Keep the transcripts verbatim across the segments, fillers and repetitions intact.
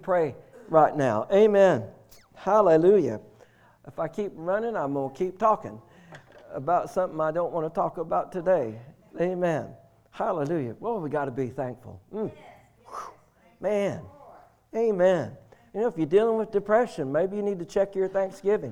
pray right now. Amen. Hallelujah. If I keep running, I'm going to keep talking about something I don't want to talk about today. Amen. Hallelujah. Well, we got to be thankful. Mm. Man. Amen. You know, if you're dealing with depression, maybe you need to check your Thanksgiving.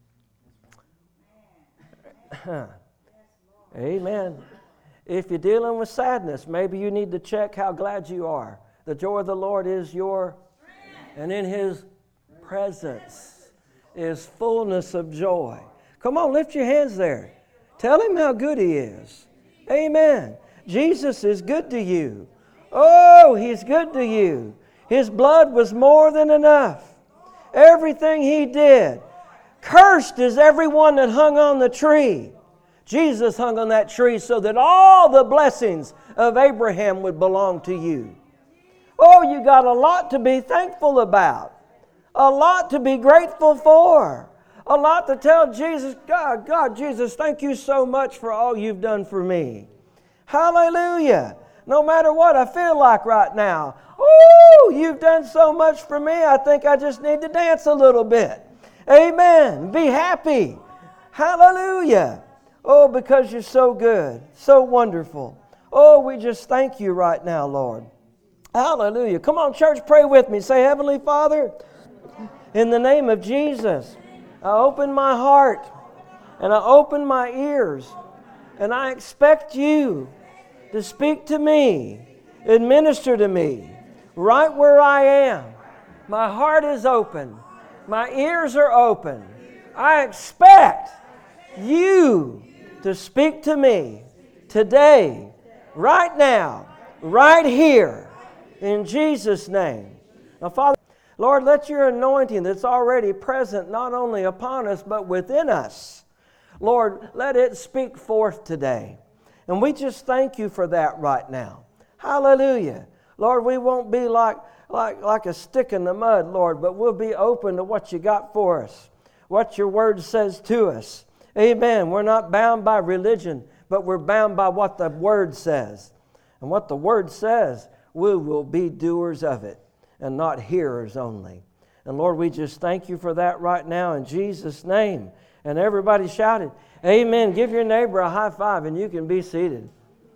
Amen. If you're dealing with sadness, maybe you need to check how glad you are. The joy of the Lord is your strength, and in His presence is fullness of joy. Come on, lift your hands there. Tell Him how good He is. Amen. Jesus is good to you. Oh, He's good to you. His blood was more than enough. Everything He did. Cursed is everyone that hung on the tree. Jesus hung on that tree so that all the blessings of Abraham would belong to you. Oh, you got a lot to be thankful about. A lot to be grateful for. A lot to tell Jesus, God, God, Jesus, thank you so much for all you've done for me. Hallelujah. No matter what I feel like right now. Oh, you've done so much for me, I think I just need to dance a little bit. Amen. Be happy. Hallelujah. Oh, because you're so good, so wonderful. Oh, we just thank you right now, Lord. Hallelujah. Come on, church, pray with me. Say, Heavenly Father, in the name of Jesus, I open my heart and I open my ears and I expect you to speak to me, administer to me, right where I am. My heart is open. My ears are open. I expect you to speak to me today, right now, right here, in Jesus' name. Now, Father, Lord, let your anointing that's already present not only upon us, but within us, Lord, let it speak forth today. And we just thank you for that right now. Hallelujah. Lord, we won't be like, like, like a stick in the mud, Lord, but we'll be open to what you got for us, what your word says to us. Amen. We're not bound by religion, but we're bound by what the word says. And what the word says, we will be doers of it and not hearers only. And Lord, we just thank you for that right now in Jesus' name. And everybody shouted, amen. Give your neighbor a high five and you can be seated.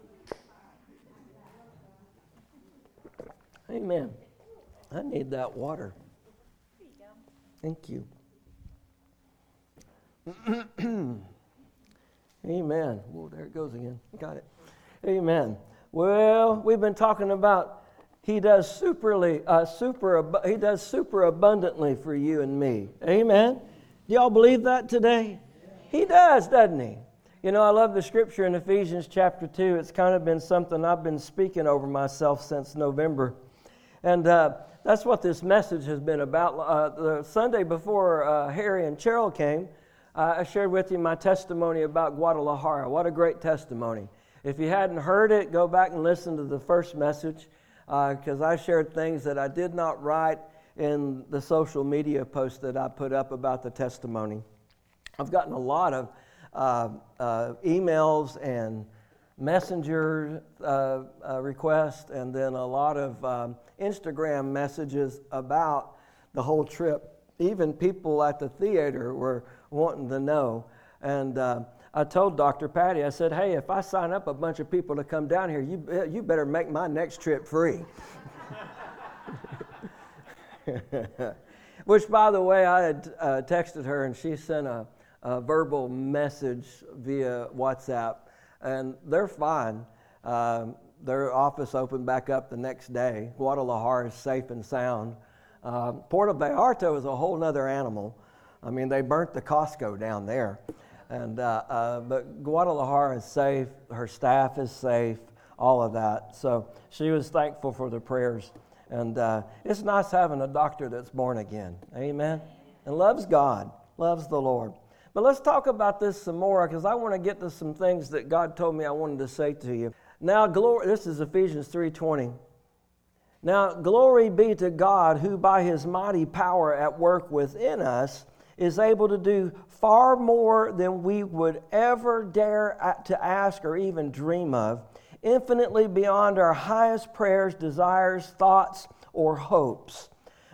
Amen. I need that water. Thank you. Amen. Oh, there it goes again. Got it. Amen. Well, we've been talking about He does superly, uh, super. He does super abundantly for you and me. Amen. Do y'all believe that today? He does, doesn't He? You know, I love the scripture in Ephesians chapter two. It's kind of been something I've been speaking over myself since November. And uh, that's what this message has been about. Uh, the Sunday before uh, Harry and Cheryl came, uh, I shared with you my testimony about Guadalajara. What a great testimony. If you hadn't heard it, go back and listen to the first message, because uh, I shared things that I did not write in the social media post that I put up about the testimony. I've gotten a lot of uh, uh, emails and messenger uh, uh, requests, and then a lot of um, Instagram messages about the whole trip. Even people at the theater were wanting to know. And uh, I told Doctor Patty, I said, hey, if I sign up a bunch of people to come down here, you, you better make my next trip free. Which, by the way, I had uh, texted her, and she sent a, a verbal message via WhatsApp. And they're fine. Um, their office opened back up the next day. Guadalajara is safe and sound. Uh, Puerto Vallarta is a whole other animal. I mean, they burnt the Costco down there. And uh, uh, but Guadalajara is safe. Her staff is safe. All of that. So she was thankful for the prayers. And uh, it's nice having a doctor that's born again. Amen. And loves God. Loves the Lord. But let's talk about this some more, because I want to get to some things that God told me I wanted to say to you. Now, glory. This is Ephesians three twenty. Now, glory be to God, who by His mighty power at work within us is able to do far more than we would ever dare to ask or even dream of, infinitely beyond our highest prayers, desires, thoughts, or hopes.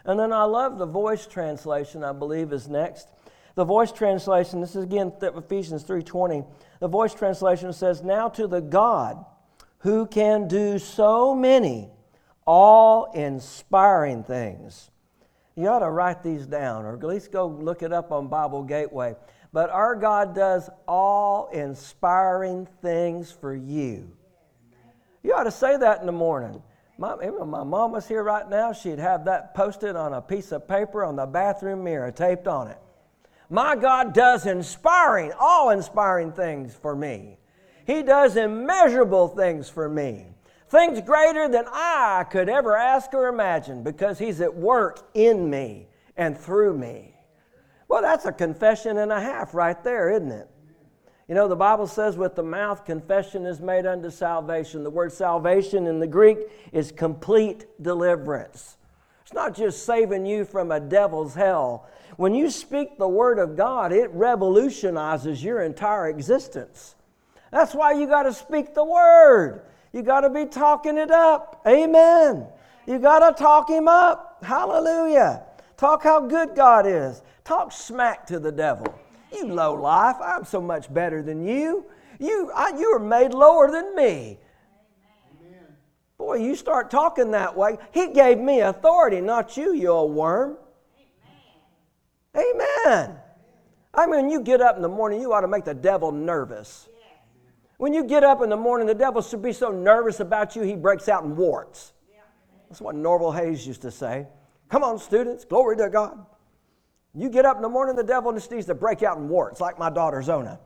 And then I love the Voice translation, I believe, is next. The Voice translation, this is again Ephesians three twenty. The Voice translation says, now to the God who can do so many awe-inspiring things. You ought to write these down, or at least go look it up on Bible Gateway. But our God does awe-inspiring things for you. You ought to say that in the morning. My, if my mom was here right now, she'd have that posted on a piece of paper on the bathroom mirror, taped on it. My God does inspiring, awe-inspiring things for me. He does immeasurable things for me. Things greater than I could ever ask or imagine, because He's at work in me and through me. Well, that's a confession and a half right there, isn't it? You know, the Bible says with the mouth confession is made unto salvation. The word salvation in the Greek is complete deliverance. It's not just saving you from a devil's hell. When you speak the Word of God, it revolutionizes your entire existence. That's why you got to speak the Word. You got to be talking it up. Amen. You got to talk Him up. Hallelujah. Talk how good God is. Talk smack to the devil. You low life, I'm so much better than you. You, I, you are made lower than me. Amen. Boy, you start talking that way. He gave me authority, not you, you old worm. Amen. Amen. I mean, you get up in the morning, you ought to make the devil nervous. Yeah. When you get up in the morning, the devil should be so nervous about you, he breaks out in warts. Yeah. That's what Norval Hayes used to say. Come on, students, glory to God. You get up in the morning, the devil just needs to break out in warts, like my daughter Zona.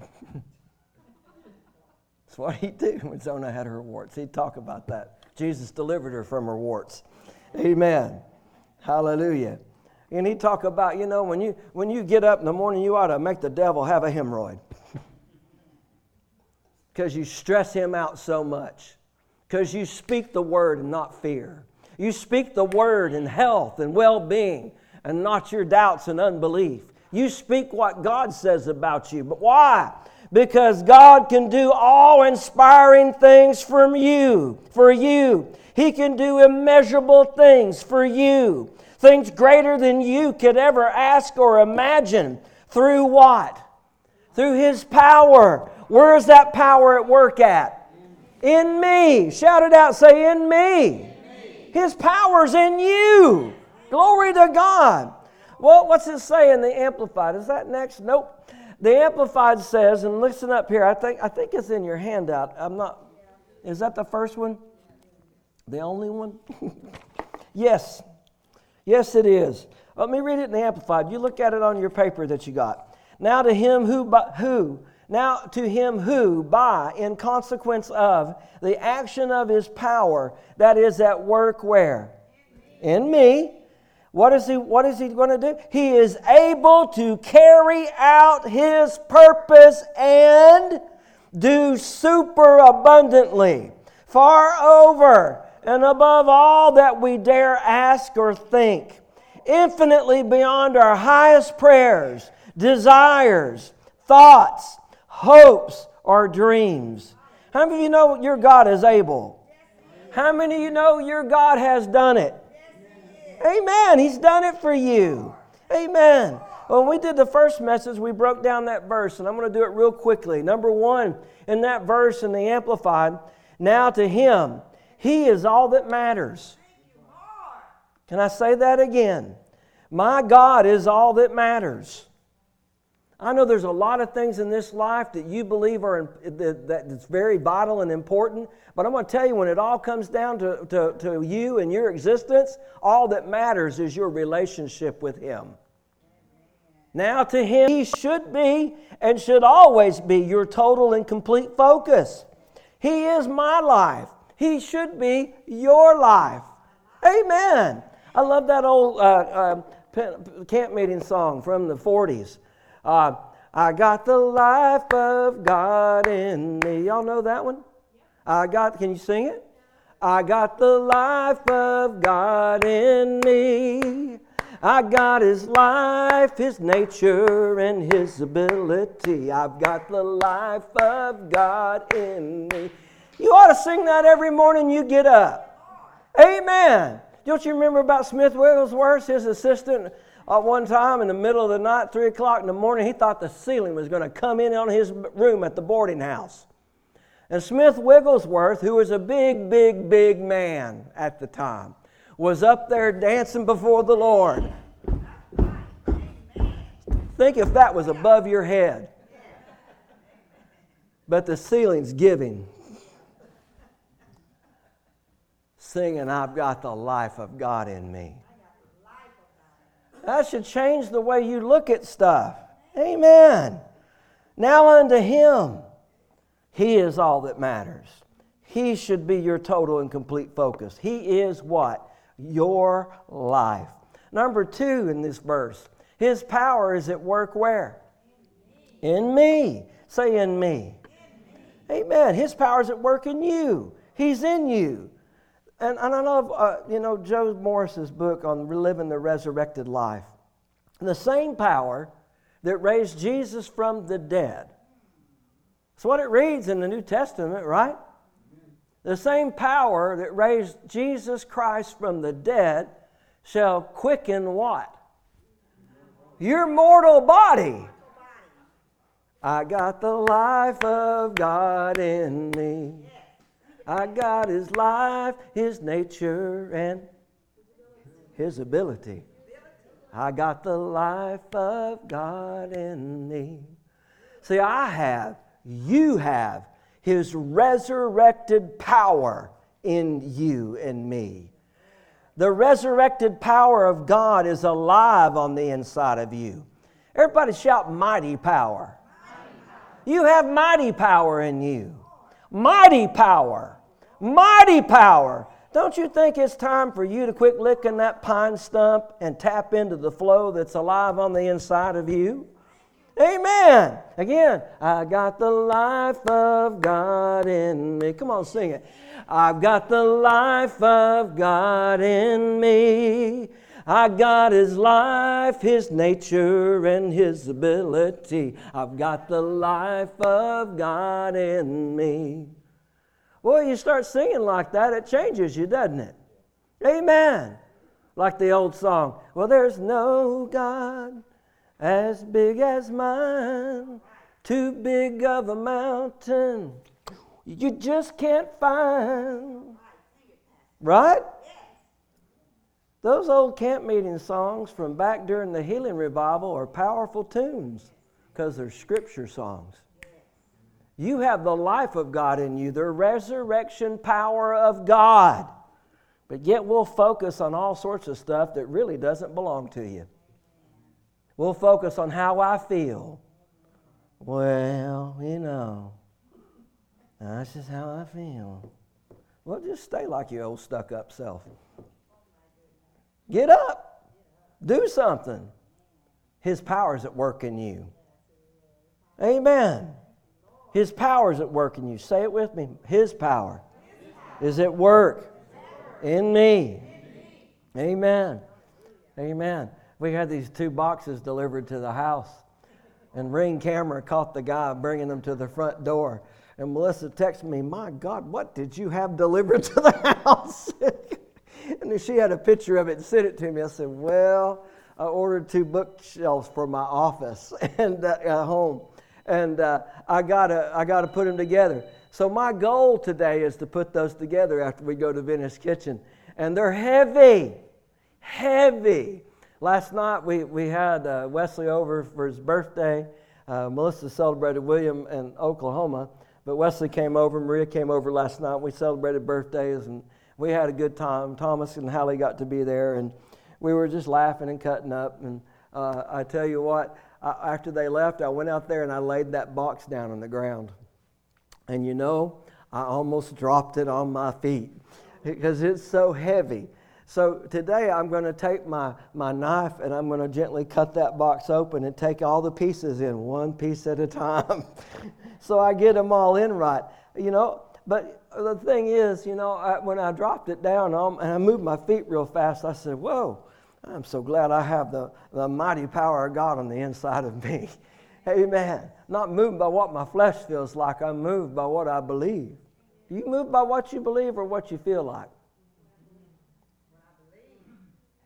That's what he'd do when Zona had her warts. He'd talk about that. Jesus delivered her from her warts. Amen. Hallelujah. And he'd talk about, you know, when you when you get up in the morning, you ought to make the devil have a hemorrhoid. Because you stress him out so much. Because you speak the word and not fear. You speak the word in health and well-being, and not your doubts and unbelief. You speak what God says about you. But why? Because God can do awe-inspiring things from you, for you. He can do immeasurable things for you. Things greater than you could ever ask or imagine. Through what? Through His power. Where is that power at work at? In me. Shout it out. Say, in me. His power's in you. Glory to God. Well, what's it say in the Amplified? Is that next? Nope. The Amplified says, and listen up here, I think I think it's in your handout. I'm not, is that the first one? The only one? Yes. Yes, it is. Let me read it in the Amplified. You look at it on your paper that you got. Now to him who, by, who, now to him who, by, in consequence of the action of His power that is at work where? In me. What is he, what is he going to do? He is able to carry out His purpose and do superabundantly, far over and above all that we dare ask or think, infinitely beyond our highest prayers, desires, thoughts, hopes, or dreams. How many of you know your God is able? How many of you know your God has done it? Amen. He's done it for you. Amen. When we did the first message, we broke down that verse, and I'm going to do it real quickly. Number one, in that verse in the Amplified, now to Him, He is all that matters. Can I say that again? My God is all that matters. I know there's a lot of things in this life that you believe are that, that it's very vital and important, but I'm going to tell you, when it all comes down to, to, to you and your existence, all that matters is your relationship with Him. Now to Him, He should be and should always be your total and complete focus. He is my life. He should be your life. Amen. I love that old uh, uh, camp meeting song from the forties. Uh, I got the life of God in me. Y'all know that one? I got, can you sing it? I got the life of God in me. I got His life, His nature, and His ability. I've got the life of God in me. You ought to sing that every morning you get up. Amen. Don't you remember about Smith Wigglesworth, his assistant, uh, one time in the middle of the night, three o'clock in the morning, he thought the ceiling was going to come in on his room at the boarding house. And Smith Wigglesworth, who was a big, big, big man at the time, was up there dancing before the Lord. Think if that was above your head. But the ceiling's giving. Singing, I've got the life of God in me. That should change the way you look at stuff. Amen. Now unto Him, He is all that matters. He should be your total and complete focus. He is what? Your life. Number two in this verse, His power is at work where? In me. Say in me. Amen. His power is at work in you. He's in you. And, and I love, uh, you know, Joe Morris's book on living the resurrected life. The same power that raised Jesus from the dead. That's what it reads in the New Testament, right? The same power that raised Jesus Christ from the dead shall quicken what? Your mortal body. I got the life of God in me. I got His life, His nature, and His ability. I got the life of God in me. See, I have, you have His resurrected power in you and me. The resurrected power of God is alive on the inside of you. Everybody shout mighty power. You have mighty power in you. Mighty power. Mighty power. Don't you think it's time for you to quit licking that pine stump and tap into the flow that's alive on the inside of you? Amen. Again, I got the life of God in me. Come on, sing it. I've got the life of God in me. I got His life, His nature, and His ability. I've got the life of God in me. Well, you start singing like that, it changes you, doesn't it? Amen. Like the old song, well, there's no God as big as mine, too big of a mountain you just can't find. Right? Those old camp meeting songs from back during the healing revival are powerful tunes because they're scripture songs. You have the life of God in you, the resurrection power of God. But yet we'll focus on all sorts of stuff that really doesn't belong to you. We'll focus on how I feel. Well, you know, that's just how I feel. Well, just stay like your old stuck-up self. Get up. Do something. His power is at work in you. Amen. His power is at work in you. Say it with me. His power is at work in me. Amen. Amen. We had these two boxes delivered to the house. And Ring camera caught the guy bringing them to the front door. And Melissa texted me, my God, what did you have delivered to the house? And she had a picture of it and sent it to me. I said, well, I ordered two bookshelves for my office and uh, at home. And uh, I gotta, I gotta put them together. So my goal today is to put those together after we go to Venice Kitchen. And they're heavy, heavy. Last night we, we had uh, Wesley over for his birthday. Uh, Melissa celebrated William in Oklahoma. But Wesley came over, Maria came over last night. We celebrated birthdays and we had a good time. Thomas and Hallie got to be there. And we were just laughing and cutting up. And uh, I tell you what, I, after they left, I went out there and I laid that box down on the ground. And you know, I almost dropped it on my feet because it's so heavy. So today I'm going to take my, my knife and I'm going to gently cut that box open and take all the pieces in one piece at a time. So I get them all in right. You know, but the thing is, you know, I, when I dropped it down um, and I moved my feet real fast, I said, whoa, I'm so glad I have the, the mighty power of God on the inside of me. Amen. Not moved by what my flesh feels like. I'm moved by what I believe. You moved by what you believe or what you feel like?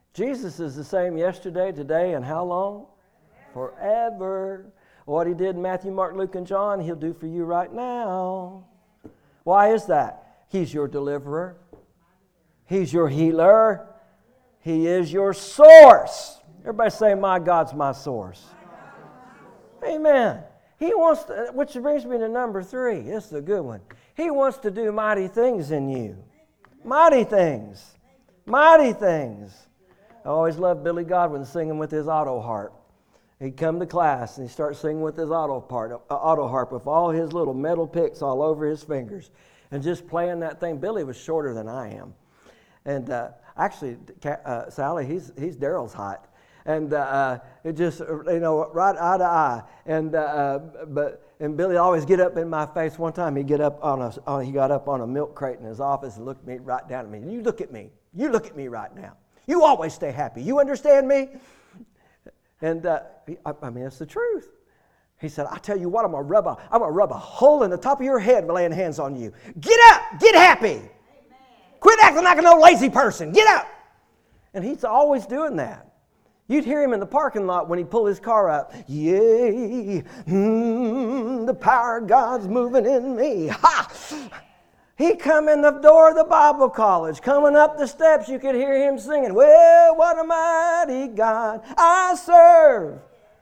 Jesus is the same yesterday, today, and how long? Forever. What he did in Matthew, Mark, Luke, and John, he'll do for you right now. Why is that? He's your deliverer. He's your healer. He is your source. Everybody say, my God's my source. Amen. He wants to, which brings me to number three. This is a good one. He wants to do mighty things in you. Mighty things. Mighty things. I always loved Billy Godwin singing with his auto harp. He'd come to class and he'd start singing with his auto, part, uh, auto harp with all his little metal picks all over his fingers and just playing that thing. Billy was shorter than I am. And uh, actually, uh, Sally, he's he's Daryl's height. And uh, it just, you know, right eye to eye. And uh, but and Billy always get up in my face. One time he get up on a on, he got up on a milk crate in his office and looked me right down at me. You look at me. You look at me right now. You always stay happy. You understand me? And uh, I, I mean, it's the truth. He said, I tell you what, I'm gonna rub a I'm gonna rub a hole in the top of your head by laying hands on you. Get up, get happy. Amen. Quit acting like a no lazy person. Get up. And he's always doing that. You'd hear him in the parking lot when he'd pull his car up. Yay, mm, the power of God's moving in me. Ha! He come in the door of the Bible college. Coming up the steps, you could hear him singing, well, what a mighty God I serve.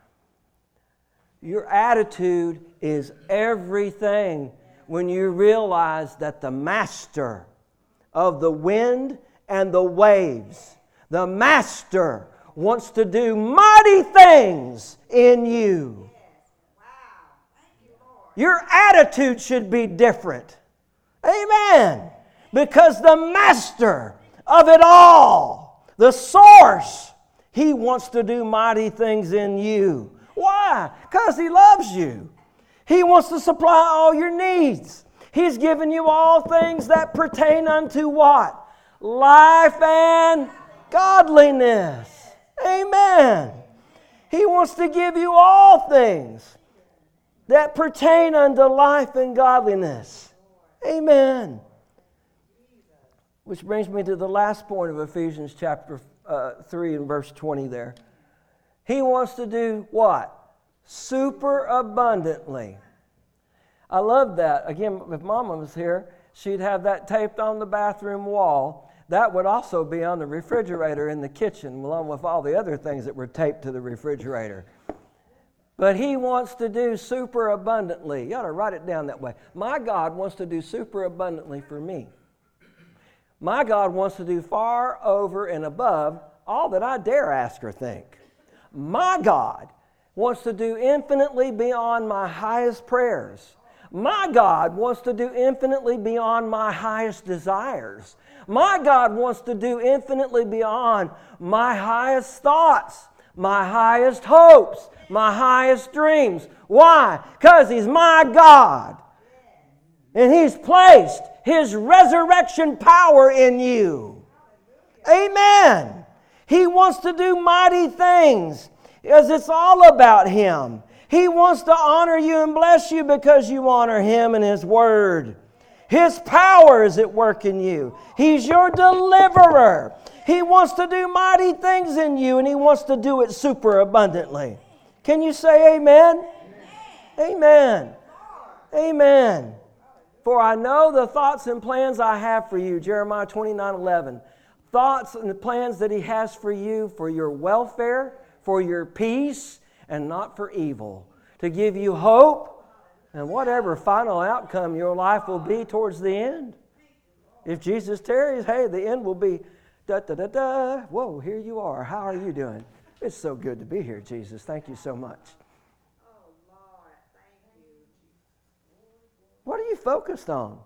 Your attitude is everything when you realize that the master of the wind and the waves, the master wants to do mighty things in you. Your attitude should be different. Amen. Because the master of it all, the source, he wants to do mighty things in you. Why? Because he loves you. He wants to supply all your needs. He's given you all things that pertain unto what? Life and godliness. Amen. He wants to give you all things that pertain unto life and godliness. Amen. Which brings me to the last point of Ephesians chapter uh, three and verse twenty there. He wants to do what? Super abundantly. I love that. Again, if Mama was here, she'd have that taped on the bathroom wall. That would also be on the refrigerator in the kitchen, along with all the other things that were taped to the refrigerator. But he wants to do super abundantly. You ought to write it down that way. My God wants to do super abundantly for me. My God wants to do far over and above all that I dare ask or think. My God wants to do infinitely beyond my highest prayers. My God wants to do infinitely beyond my highest desires. My God wants to do infinitely beyond my highest thoughts, my highest hopes, my highest dreams. Why? Because He's my God. And He's placed His resurrection power in you. Amen. He wants to do mighty things because it's all about Him. He wants to honor you and bless you because you honor Him and His Word. His power is at work in you. He's your deliverer. He wants to do mighty things in you, and He wants to do it super abundantly. Can you say amen? Amen. Amen. Amen. For I know the thoughts and plans I have for you, Jeremiah twenty-nine eleven. Thoughts and the plans that He has for you for your welfare, for your peace, and not for evil. To give you hope and whatever final outcome your life will be towards the end. If Jesus tarries, hey, the end will be da da da da. Whoa, here you are. How are you doing? It's so good to be here, Jesus. Thank you so much. Oh, Lord, thank you. What are you focused on?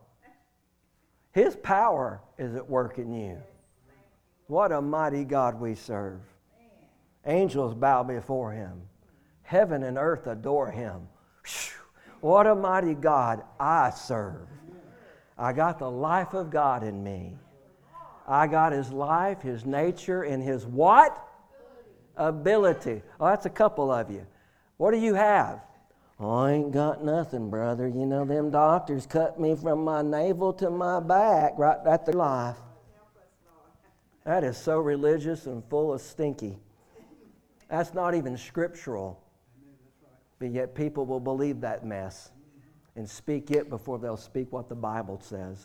His power is at work in you. What a mighty God we serve. Angels bow before Him. Heaven and earth adore Him. What a mighty God I serve. I got the life of God in me. I got His life, His nature, and His what? Ability. Oh, that's a couple of you. What do you have? Oh, I ain't got nothing, brother. You know, them doctors cut me from my navel to my back right at the life. That is so religious and full of stinky. That's not even scriptural. But yet people will believe that mess and speak it before they'll speak what the Bible says.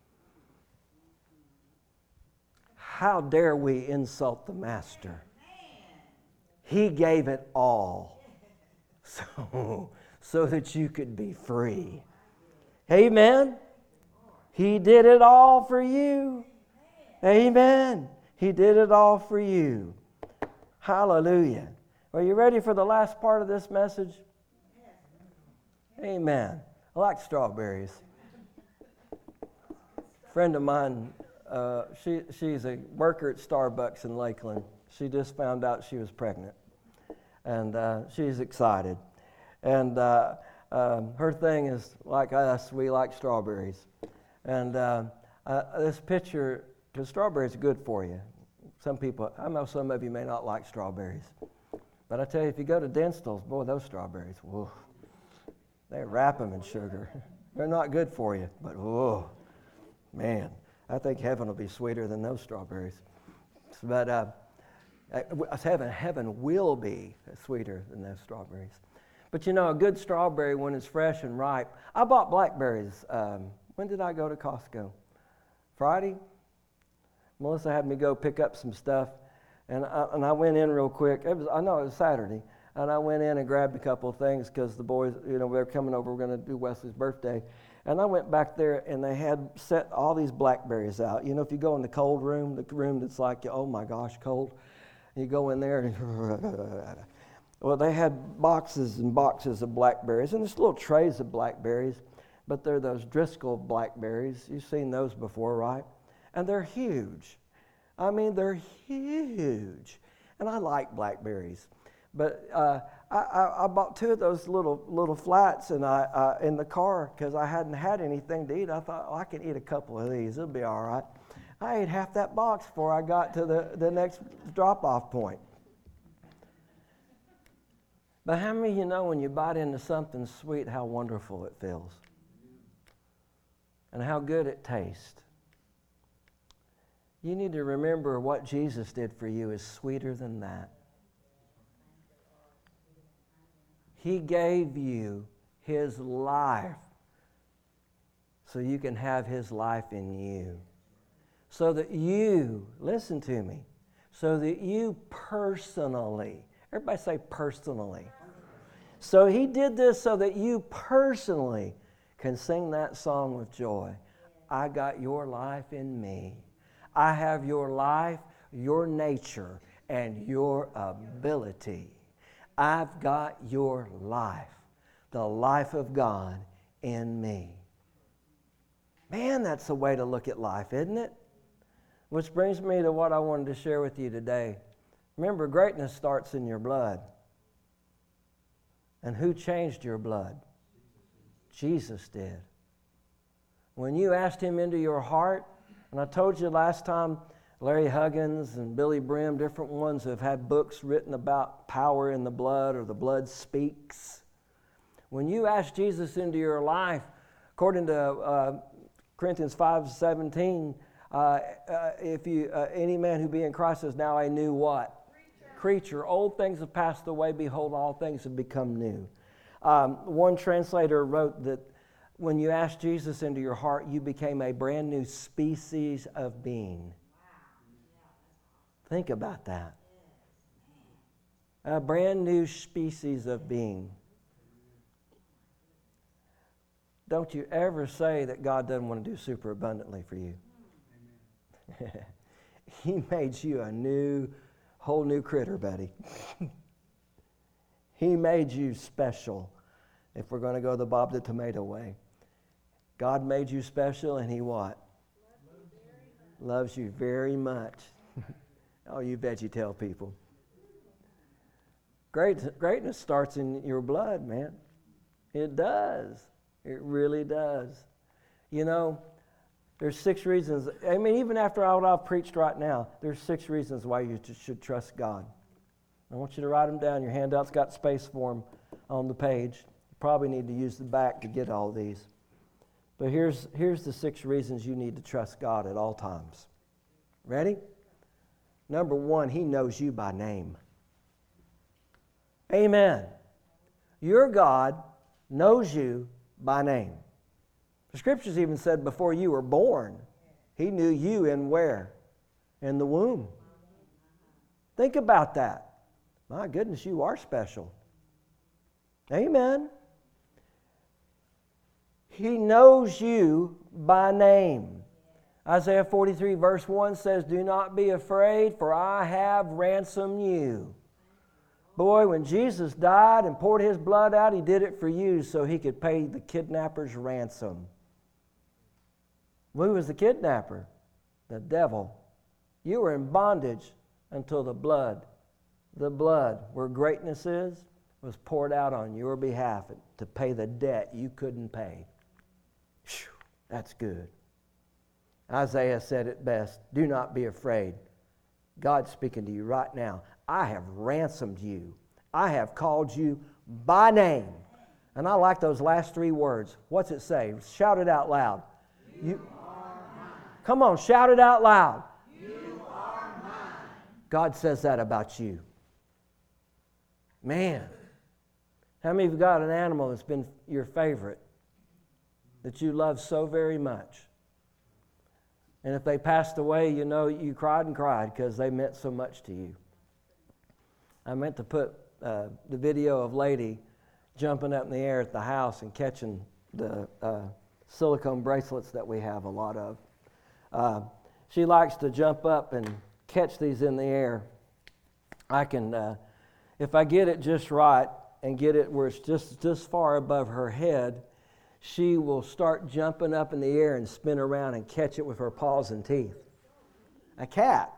How dare we insult the Master? He gave it all so, so that you could be free. Amen? He did it all for you. Amen. He did it all for you. Hallelujah. Are you ready for the last part of this message? Amen. I like strawberries. A friend of mine, uh, she she's a worker at Starbucks in Lakeland. She just found out she was pregnant. And uh, she's excited. And uh, um, her thing is, like us, we like strawberries. And uh, uh, this picture, because strawberries are good for you. Some people, I know some of you may not like strawberries. But I tell you, if you go to Denstall's, boy, those strawberries, whoa, they wrap them in sugar. They're not good for you, but whoa, man, I think heaven will be sweeter than those strawberries. But uh, heaven, heaven will be sweeter than those strawberries. But you know, a good strawberry when it's fresh and ripe. I bought blackberries. Um, when did I go to Costco? Friday? Melissa had me go pick up some stuff, and I, and I went in real quick. It was, I know it was Saturday, and I went in and grabbed a couple of things because the boys, you know, they were coming over. We're going to do Wesley's birthday, and I went back there, and they had set all these blackberries out. You know, if you go in the cold room, the room that's like, oh my gosh, cold, you go in there, and well, they had boxes and boxes of blackberries, and there's little trays of blackberries, but they're those Driscoll blackberries. You've seen those before, right? And they're huge. I mean, they're huge. And I like blackberries. But uh, I, I, I bought two of those little little flats and I uh, in the car because I hadn't had anything to eat. I thought, oh, I can eat a couple of these. It'll be all right. I ate half that box before I got to the, the next drop-off point. But how many of you know when you bite into something sweet, how wonderful it feels? And how good it tastes? You need to remember what Jesus did for you is sweeter than that. He gave you His life so you can have His life in you. So that you, listen to me, so that you personally, everybody say personally. So He did this so that you personally can sing that song with joy. I got your life in me. I have your life, your nature, and your ability. I've got your life, the life of God in me. Man, that's the way to look at life, isn't it? Which brings me to what I wanted to share with you today. Remember, greatness starts in your blood. And who changed your blood? Jesus did. When you asked Him into your heart, and I told you last time, Larry Huggins and Billy Brim, different ones who have had books written about power in the blood or the blood speaks. When you ask Jesus into your life, according to uh, Corinthians five seventeen, uh, uh, if you uh, any man who be in Christ is now a new what? Creature. Creature. Old things have passed away. Behold, all things have become new. Um, one translator wrote that when you asked Jesus into your heart, you became a brand new species of being. Think about that. A brand new species of being. Don't you ever say that God doesn't want to do super abundantly for you. He made you a new, whole new critter, buddy. He made you special, if we're going to go the Bob the Tomato way. God made you special, and He what? Loves you very much. Oh, you VeggieTale people. Great, greatness starts in your blood, man. It does. It really does. You know, there's six reasons. I mean, even after what I've preached right now, there's six reasons why you should trust God. I want you to write them down. Your handout's got space for them on the page. You probably need to use the back to get all these. But here's, here's the six reasons you need to trust God at all times. Ready? Number one, He knows you by name. Amen. Your God knows you by name. The Scriptures even said before you were born, He knew you in where? In the womb. Think about that. My goodness, you are special. Amen. He knows you by name. Isaiah forty-three verse one says, "Do not be afraid, for I have ransomed you." Boy, when Jesus died and poured His blood out, He did it for you so He could pay the kidnapper's ransom. Who was the kidnapper? The devil. You were in bondage until the blood, the blood where greatness is, was poured out on your behalf to pay the debt you couldn't pay. Whew, that's good. Isaiah said it best, "Do not be afraid." God's speaking to you right now. I have ransomed you. I have called you by name. And I like those last three words. What's it say? Shout it out loud. You, you are mine. Come on, shout it out loud. You are mine. God says that about you. Man, how many of you got an animal that's been your favorite, that you love so very much? And if they passed away, you know, you cried and cried because they meant so much to you. I meant to put uh, the video of Lady jumping up in the air at the house and catching the uh, silicone bracelets that we have a lot of. Uh, she likes to jump up and catch these in the air. I can, uh, if I get it just right and get it where it's just this far above her head, she will start jumping up in the air and spin around and catch it with her paws and teeth. A cat.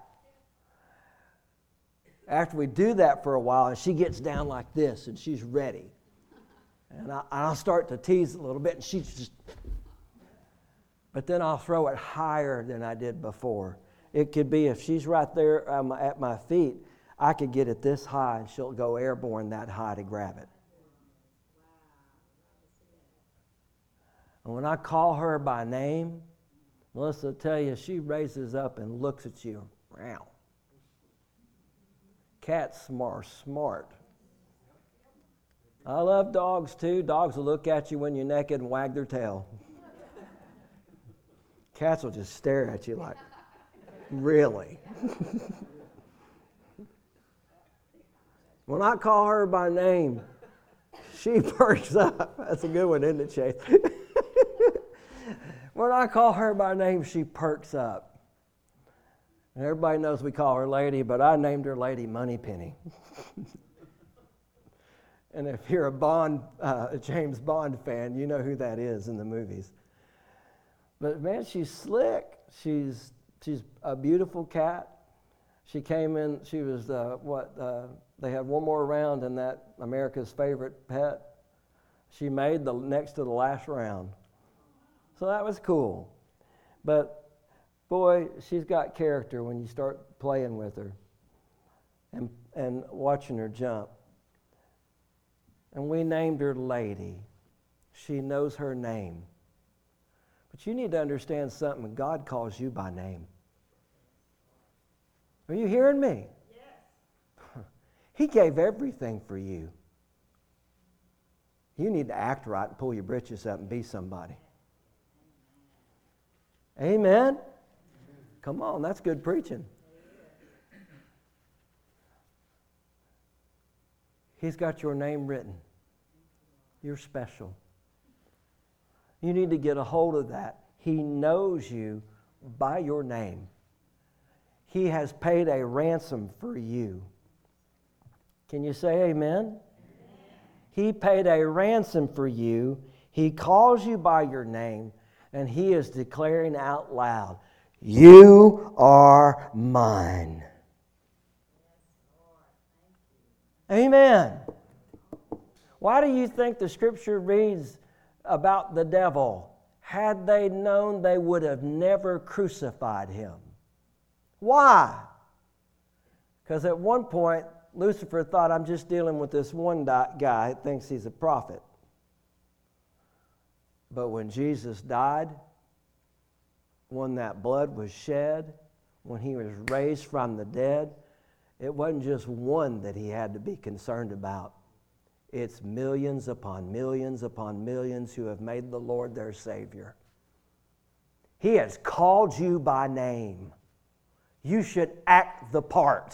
After we do that for a while, and she gets down like this, and she's ready. And I, I'll start to tease a little bit, and she's just... But then I'll throw it higher than I did before. It could be if she's right there um, at my feet, I could get it this high, and she'll go airborne that high to grab it. And when I call her by name, Melissa will tell you, she raises up and looks at you. Wow. Cats are smart. I love dogs too. Dogs will look at you when you're naked and wag their tail. Cats will just stare at you like, really? When I call her by name, she perks up. That's a good one, isn't it, Chase? When I call her by name, she perks up. And everybody knows we call her Lady, but I named her Lady Moneypenny. And if you're a Bond, uh, a James Bond fan, you know who that is in the movies. But man, she's slick. She's she's a beautiful cat. She came in. She was uh, what uh, they had one more round in that America's Favorite Pet. She made the next to the last round. So that was cool. But, boy, she's got character when you start playing with her and, and watching her jump. And we named her Lady. She knows her name. But you need to understand something. God calls you by name. Are you hearing me? Yes. He gave everything for you. You need to act right and pull your britches up and be somebody. Amen? Come on, that's good preaching. He's got your name written. You're special. You need to get a hold of that. He knows you by your name. He has paid a ransom for you. Can you say amen? Amen. He paid a ransom for you. He calls you by your name. And He is declaring out loud, "You are mine." Amen. Why do you think the Scripture reads about the devil? Had they known, they would have never crucified Him. Why? Because at one point, Lucifer thought, I'm just dealing with this one guy that thinks he's a prophet. But when Jesus died, when that blood was shed, when he was raised from the dead, it wasn't just one that he had to be concerned about. It's millions upon millions upon millions who have made the Lord their Savior. He has called you by name. You should act the part.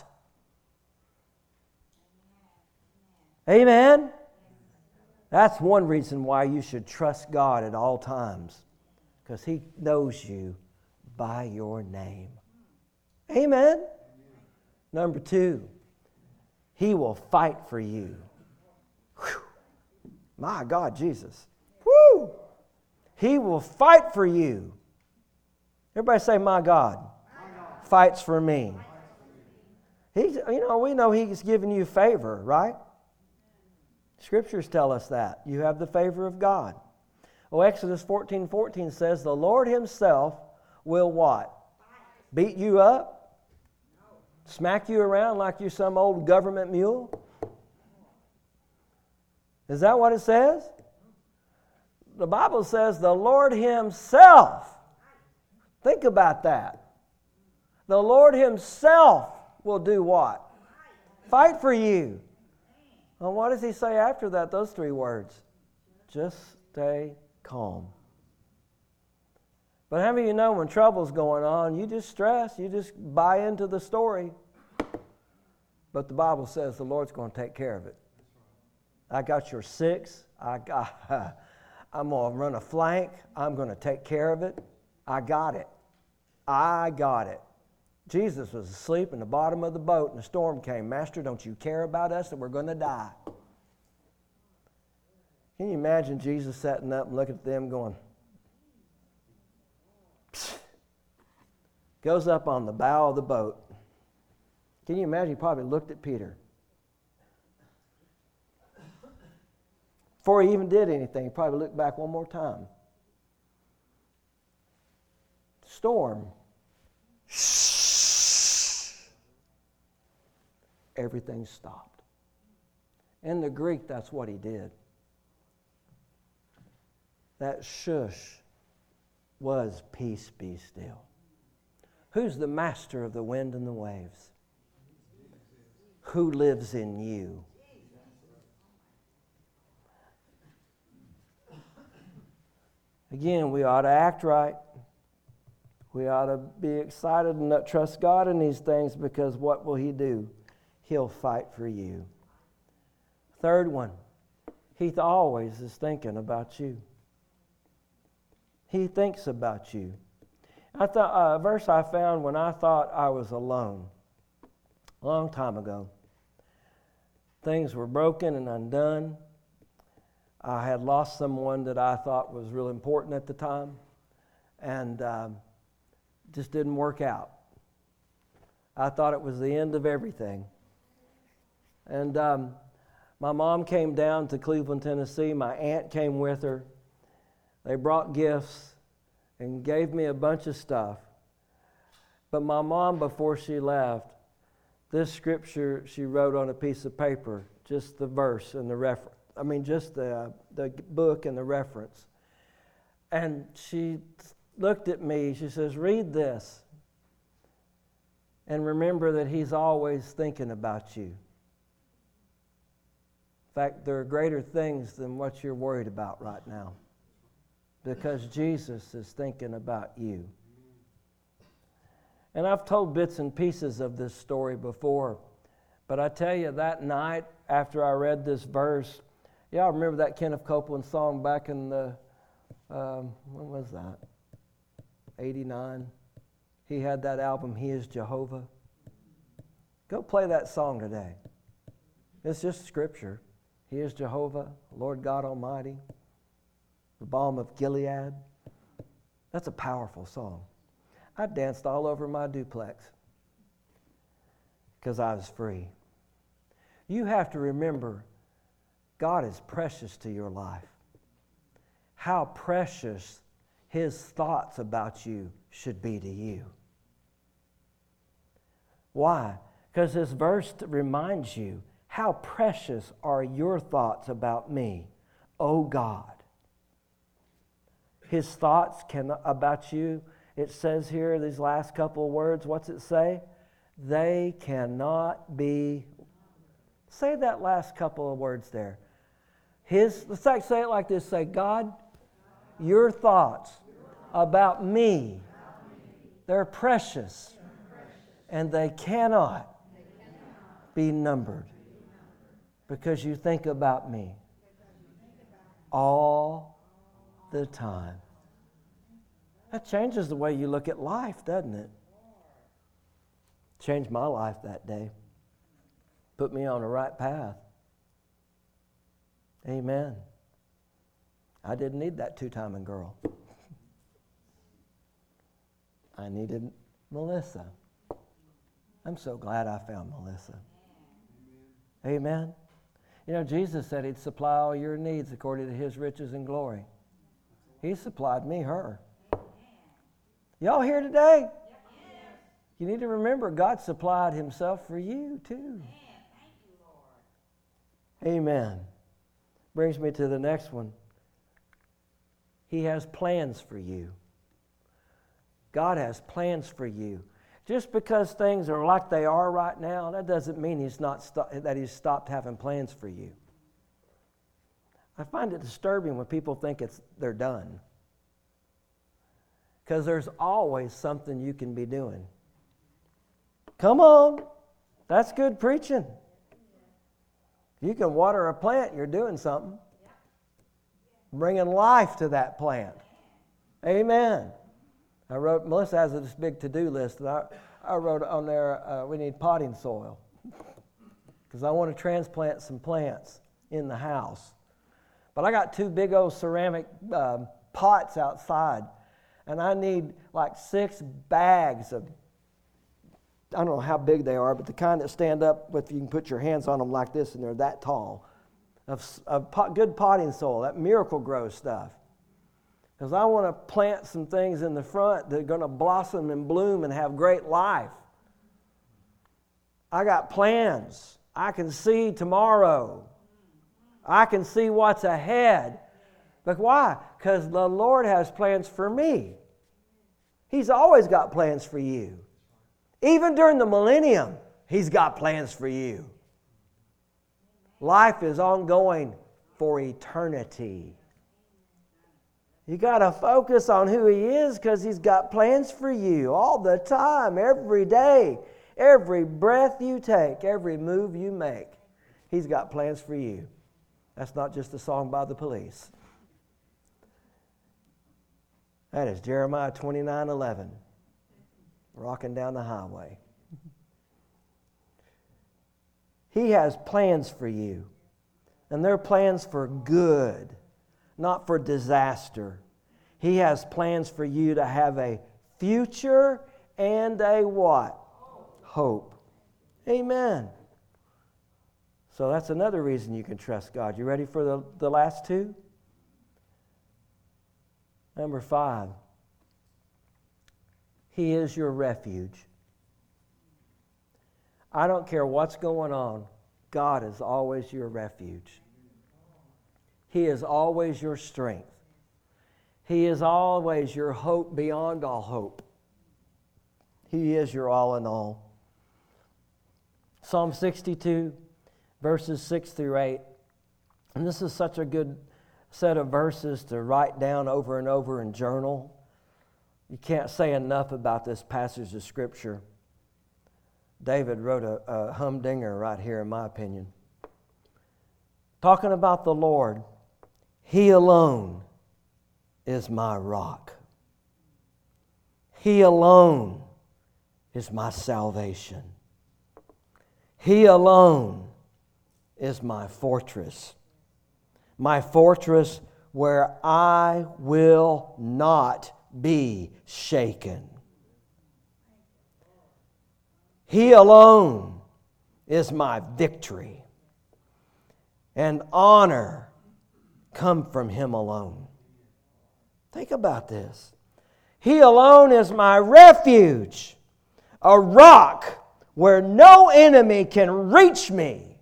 Amen? That's one reason why you should trust God at all times, because He knows you by your name. Amen? Number two, He will fight for you. Whew. My God, Jesus. Woo! He will fight for you. Everybody say, my God, my God. Fights for me. He's, you know, we know He's giving you favor, right? Scriptures tell us that. You have the favor of God. Well, Exodus fourteen fourteen says, the Lord Himself will what? Beat you up? Smack you around like you're some old government mule? Is that what it says? The Bible says the Lord Himself. Think about that. The Lord Himself will do what? Fight for you. Well, what does He say after that? Those three words. Just stay calm. But how many of you know when trouble's going on, you just stress, you just buy into the story. But the Bible says the Lord's going to take care of it. I got your six. I got, I'm going to run a flank. I'm going to take care of it. I got it. I got it. Jesus was asleep in the bottom of the boat and the storm came. Master, don't you care about us that we're going to die? Can you imagine Jesus sitting up and looking at them going, psst, goes up on the bow of the boat. Can you imagine? He probably looked at Peter. Before he even did anything, he probably looked back one more time. Storm. Shh. Everything stopped. In the Greek, that's what he did. That shush was peace be still. Who's the master of the wind and the waves? Who lives in you? Again, we ought to act right. We ought to be excited and not trust God in these things, because what will He do? He'll fight for you. Third one, He always is thinking about you. He thinks about you. I thought a verse I found when I thought I was alone, a long time ago. Things were broken and undone. I had lost someone that I thought was real important at the time, and um, just didn't work out. I thought it was the end of everything. And um, my mom came down to Cleveland, Tennessee. My aunt came with her. They brought gifts and gave me a bunch of stuff. But my mom, before she left, this scripture she wrote on a piece of paper, just the verse and the reference. I mean, just the uh, the book and the reference. And she looked at me. She says, read this. And remember that He's always thinking about you. In fact, there are greater things than what you're worried about right now, because Jesus is thinking about you. And I've told bits and pieces of this story before, but I tell you, that night after I read this verse, yeah, I remember that Kenneth Copeland song back in the, um, when was that? eighty-nine. He had that album, He is Jehovah. Go play that song today. It's just scripture. He is Jehovah, Lord God Almighty, the balm of Gilead. That's a powerful song. I danced all over my duplex because I was free. You have to remember, God is precious to your life. How precious His thoughts about you should be to you. Why? Because this verse reminds you, how precious are your thoughts about me, O God. His thoughts can, about you It says here, these last couple of words, what's it say? They cannot be. Say that last couple of words there. His, let's like, say it like this. Say, God, your thoughts about me, they're precious, and they cannot be numbered because you think about me all the time. That changes the way you look at life, doesn't it? Changed my life that day. Put me on the right path. Amen. I didn't need that two-timing girl. I needed Melissa. I'm so glad I found Melissa. Amen. You know, Jesus said He'd supply all your needs according to His riches and glory. He supplied me her. Y'all here today? You need to remember God supplied Himself for you too. Amen. Brings me to the next one. He has plans for you. God has plans for you. Just because things are like they are right now, that doesn't mean he's not sto- that He's stopped having plans for you. I find it disturbing when people think it's they're done. Because there's always something you can be doing. Come on. That's good preaching. You can water a plant, you're doing something. Bringing life to that plant. Amen. I wrote, Melissa has this big to-do list. And I, I wrote on there, uh, we need potting soil. Because I want to transplant some plants in the house. But I got two big old ceramic um, pots outside. And I need like six bags of, I don't know how big they are, but the kind that stand up with, you can put your hands on them like this and they're that tall, of, of pot, good potting soil, that Miracle-Gro stuff. Because I want to plant some things in the front that are going to blossom and bloom and have great life. I got plans. I can see tomorrow. I can see what's ahead. But why? Because the Lord has plans for me. He's always got plans for you. Even during the millennium, He's got plans for you. Life is ongoing for eternity. You got to focus on who He is because He's got plans for you all the time, every day, every breath you take, every move you make. He's got plans for you. That's not just a song by the Police. That is Jeremiah twenty-nine eleven, rocking down the highway. He has plans for you, and they're plans for good, not for disaster. He has plans for you to have a future and a what? Hope. Amen. So that's another reason you can trust God. You ready for the, the last two? Number five. He is your refuge. I don't care what's going on. God is always your refuge. He is always your strength. He is always your hope beyond all hope. He is your all in all. Psalm sixty-two, verses six through eight. And this is such a good set of verses to write down over and over and journal. You can't say enough about this passage of Scripture. David wrote a, a humdinger right here, in my opinion. Talking about the Lord. He alone is my rock. He alone is my salvation. He alone is my fortress. My fortress where I will not be shaken. He alone is my victory. And honor come from Him alone. Think about this. He alone is my refuge, a rock where no enemy can reach me.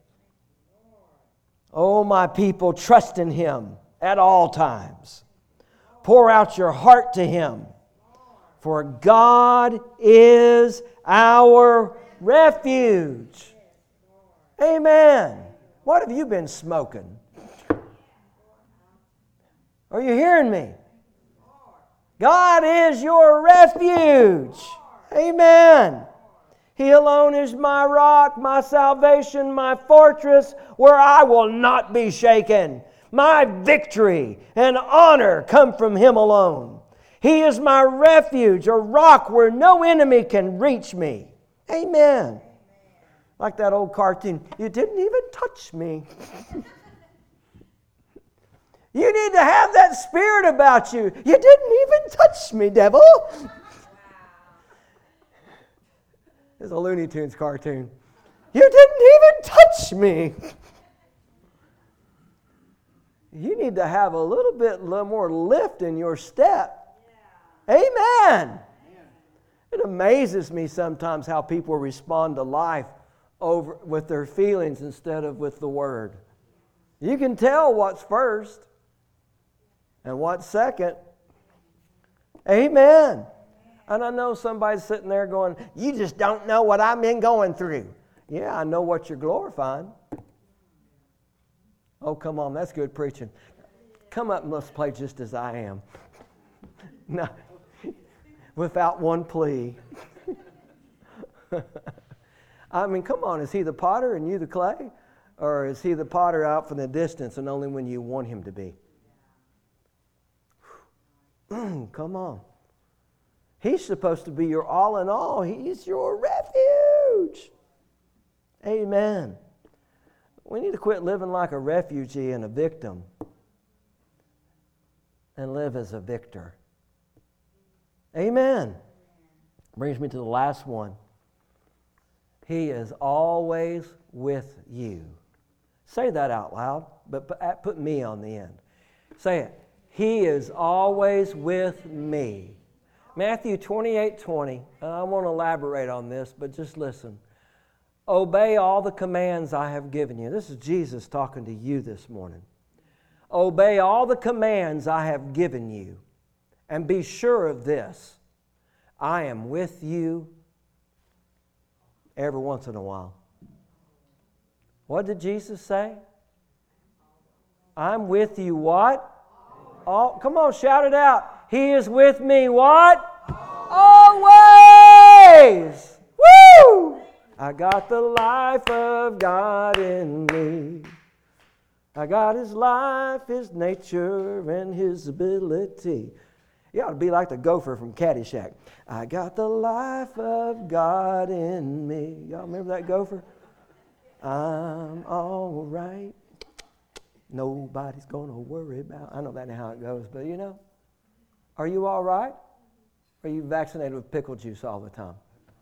Oh, my people, trust in Him at all times. Pour out your heart to Him, For God is our refuge. Amen. What have you been smoking? Are you hearing me? God is your refuge. Amen. He alone is my rock, my salvation, my fortress, where I will not be shaken. My victory and honor come from Him alone. He is my refuge, a rock where no enemy can reach me. Amen. Like that old cartoon, you didn't even touch me. You need to have that spirit about you. You didn't even touch me, devil. It's a Looney Tunes cartoon. You didn't even touch me. You need to have a little bit more lift in your step. Amen. It amazes me sometimes how people respond to life over with their feelings instead of with the Word. You can tell what's first and what's second. Amen. And I know somebody's sitting there going, you just don't know what I've been going through. Yeah, I know what you're glorifying. Oh, come on, that's good preaching. Come up and let's play just as I am. No, without one plea. I mean, come on, is He the potter and you the clay? Or is He the potter out from the distance and only when you want Him to be? Come on. He's supposed to be your all in all. He's your refuge. Amen. We need to quit living like a refugee and a victim and live as a victor. Amen. Brings me to the last one. He is always with you. Say that out loud, but put me on the end. Say it. He is always with me. Matthew twenty-eight twenty. I won't elaborate on this, but just listen. Obey all the commands I have given you. This is Jesus talking to you this morning. Obey all the commands I have given you. And be sure of this. I am with you every once in a while. What did Jesus say? I'm with you what? All, come on, shout it out. He is with me what? Always. Woo! I got the life of God in me. I got His life, His nature, and His ability. You ought to be like the gopher from Caddyshack. I got the life of God in me. Y'all remember that gopher? I'm all right. Nobody's going to worry about. I know that ain't how it goes, but you know. Are you all right? Or are you vaccinated with pickle juice all the time?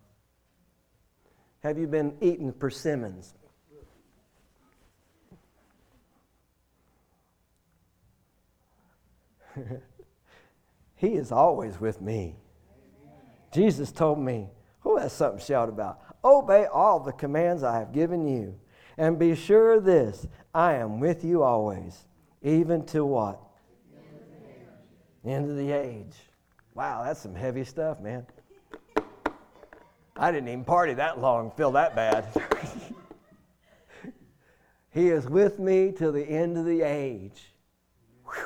Have you been eating persimmons? He is always with me. Jesus told me, oh, that's something to shout about. Obey all the commands I have given you. And be sure of this, I am with you always, even to what? The end of the age. Wow, that's some heavy stuff, man. I didn't even party that long, feel that bad. He is with me till the end of the age. Whew.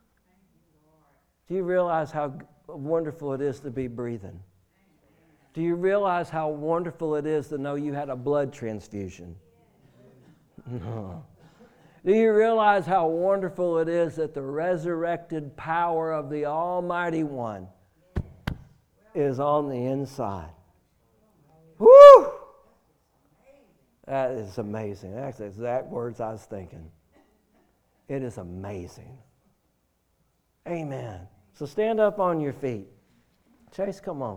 Do you realize how wonderful it is to be breathing? Do you realize how wonderful it is to know you had a blood transfusion? No. Do you realize how wonderful it is that the resurrected power of the Almighty One is on the inside? Woo! That is amazing. That's the exact words I was thinking. It is amazing. Amen. So stand up on your feet. Chase, come on.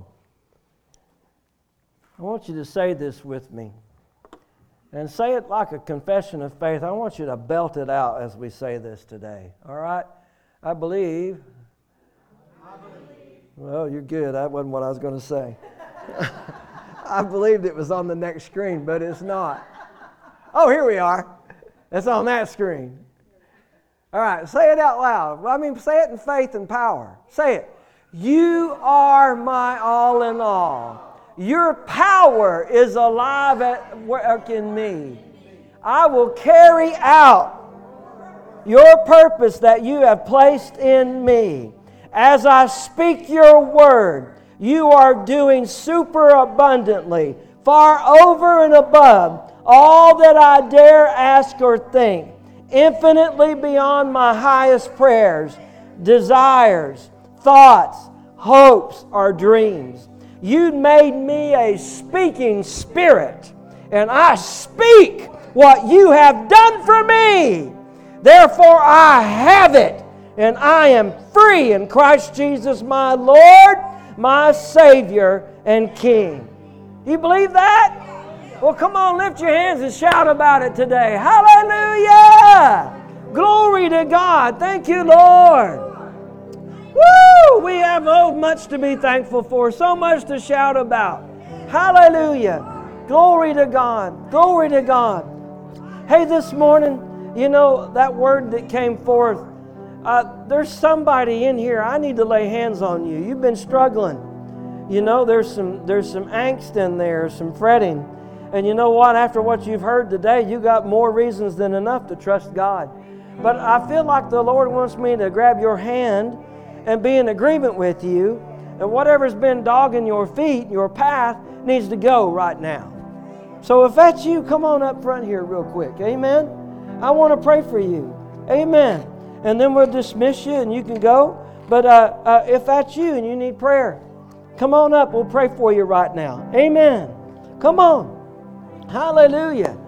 I want you to say this with me. And say it like a confession of faith. I want you to belt it out as we say this today. All right? I believe. I believe. Well, you're good. That wasn't what I was going to say. I believed it was on the next screen, but it's not. Oh, here we are. It's on that screen. All right, say it out loud. I mean, say it in faith and power. Say it. You are my all in all. Your power is alive at work in me. I will carry out your purpose that you have placed in me. As I speak your word, you are doing super abundantly, far over and above all that I dare ask or think, infinitely beyond my highest prayers, desires, thoughts, hopes, or dreams. You made me a speaking spirit, and I speak what you have done for me. Therefore I have it, and I am free in Christ Jesus my Lord, my Savior, and King. You believe that? Well, come on, lift your hands and shout about it today. Hallelujah! Glory to God. Thank you, Lord. Woo! We have oh, much to be thankful for, so much to shout about. Hallelujah! Glory to God. Glory to God. Hey, this morning, you know, that word that came forth, uh, there's somebody in here, I need to lay hands on you. You've been struggling. You know, there's some there's some angst in there, some fretting. And you know what? After what you've heard today, you got more reasons than enough to trust God. But I feel like the Lord wants me to grab your hand and be in agreement with you. And whatever's been dogging your feet, your path, needs to go right now. So if that's you, come on up front here real quick. Amen? I want to pray for you. Amen. And then we'll dismiss you and you can go. But uh, uh, if that's you and you need prayer, come on up. We'll pray for you right now. Amen. Come on. Hallelujah.